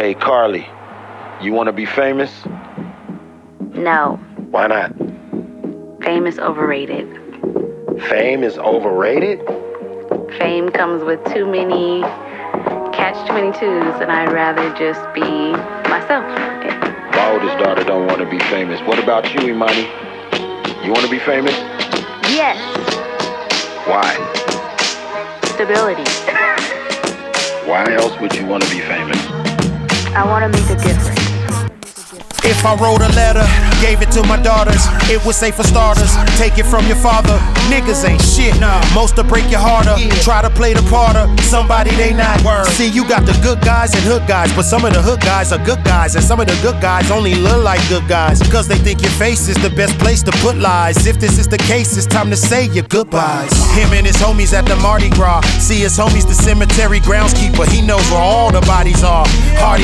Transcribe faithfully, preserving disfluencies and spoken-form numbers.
Hey, Carly, you want to be famous? No. Why not? Fame is overrated. Fame is overrated? Fame comes with too many catch twenty-twos, and I'd rather just be myself. My oldest daughter don't want to be famous. What about you, Imani? You want to be famous? Yes. Why? Stability. Why else would you want to be famous? I want to make a difference. If I wrote a letter, gave it to my daughters, it would say for starters, take it from your father. Niggas ain't shit, most to break your harder. Try to play the part of somebody they not. See, you got the good guys and hood guys, but some of the hood guys are good guys, and some of the good guys only look like good guys, cause they think your face is the best place to put lies. If this is the case, it's time to say your goodbyes. Him and his homies at the Mardi Gras, see his homies the cemetery groundskeeper, he knows where all the bodies are. Hardy